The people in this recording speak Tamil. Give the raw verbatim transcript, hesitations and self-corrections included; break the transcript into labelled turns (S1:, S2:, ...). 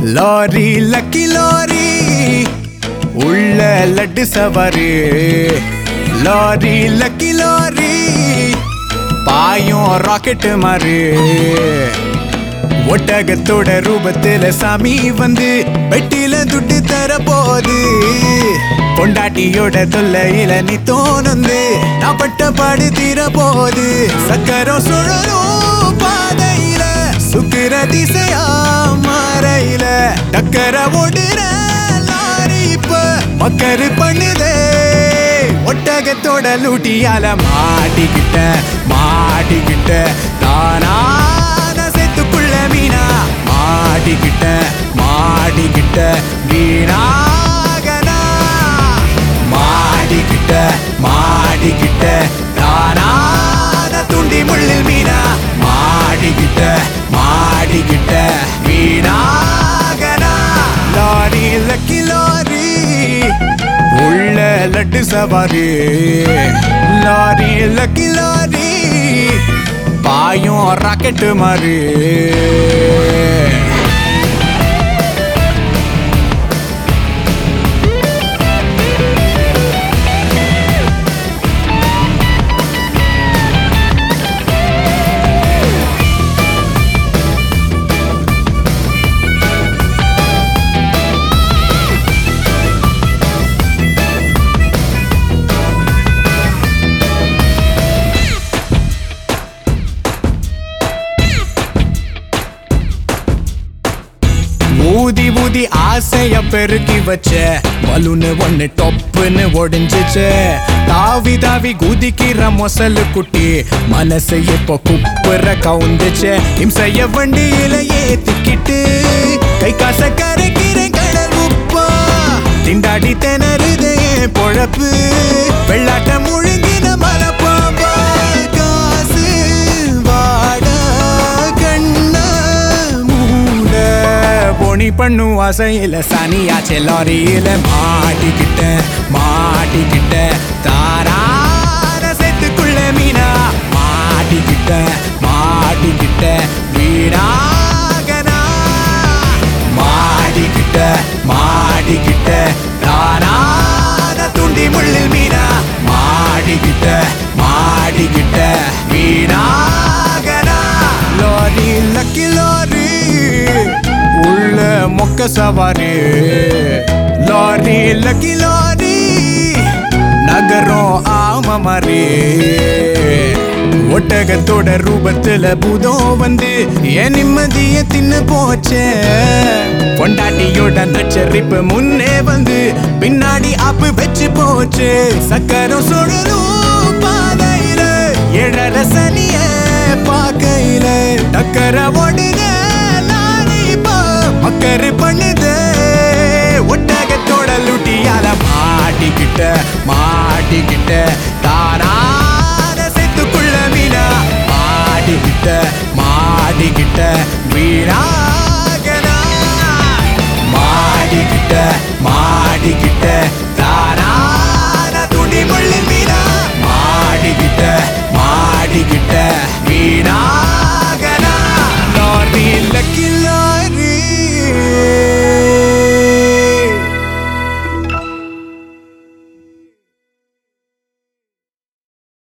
S1: லாரி லக்கி லாரி உள்ள லட்டு சவாரி லாரி லக்கி லாரி பாயும் ராக்கெட் மாறு ஒட்டகத்தோட ரூபத்துல சாமி வந்து பெட்டில துட்டு தர போது பொண்டாட்டியோட தொல்லையில நீ தோணுந்து நான் பட்ட பாடு தீர போது சக்கரம் சுழலும் பாதையில சுக்கிர திசையா மாறையில டக்கர ஓடுற லாரி இப்ப மக்கரு பண்ணுதே ஒட்டகத்தோட லூட்டியால மாட்டிக்கிட்ட மாட்டிக்கிட்ட தானான செத்துக்குள்ள மீனா மாட்டிக்கிட்ட மாட்டிக்கிட்ட வீணாகனா மாட்டிக்கிட்ட மாட்டிக்கிட்ட தானான துண்டி முள்ளில் மீனா மாட்டிக்கிட்ட மாட்டிக்கிட்ட வீணாகனா லாரி லக்கி லாரி உள்ள லட்டு சவாரி லாரி லக்கி லாரி பாயும் ராக்கெட் மாறு ஊதி ஊதி ஆசைய பெருக்கி வச்ச பலூனு ஒண்ணு டொப்புன்னு ஒடிஞ்சிச்சு தாவி தாவி குதிக்கிற மொசலு குட்டி மனசு இப்போ குப்புற கவுந்துச்சு இம்சைய வண்டியில ஏத்திக்கிட்டு கை காச கரைக்கிறேன் கடல் உப்பா திண்டாடி திணறுதே பொழப்பு வெள்ளாட்ட முழுங்கின மரப்பாம்பா காசு வாட கண்ண மூட பொனி பண்ணு ஆசையில சனியாச்சே லாரியில மாட்டிக்கிட்ட மாட்டிக்கிட்ட தாரான செத்துக்குள்ள மீனா மாட்டிக்கிட்ட மாட்டிக்கிட்ட வீணாகனா மாட்டிக்கிட்ட மாட்டிக்கிட்ட தாரான துண்டி முள்ளில் மீனா மாட்டிக்கிட்ட மாட்டிக்கிட்ட வீணாகனா லாரி லக்கி லாரி உள்ள மொக்க சவாரி லாரி லக்கி லாரி நகரம் ஆம மாறி ஒட்டகத்தோட ரூபத்துல பூதம் வந்து என் நிம்மதிய தின்னு போச்சே பொண்டாட்டியோட நச்சரிப்பு முன்னே வந்து பின்னாடி ஆப்பு வச்சு போச்சு சக்கரம் சுழலும் பாதையில எழற சனிய பாக்கையில டக்கர ஓடுன மக்கரு பண்ணுது ஒட்டகத்தோட லூட்டியால மாட்டிக்கிட்ட மாட்டிக்கிட்ட தானான செத்துக்குள்ள மீனா மாட்டிக்கிட்ட மாட்டிக்கிட்ட வீணாகனா மாட்டிக்கிட்ட மாட்டிக்கிட்ட தானான துணி முள்ளில் மீனா மாட்டிக்கிட்ட மாட்டிக்கிட்ட வீணா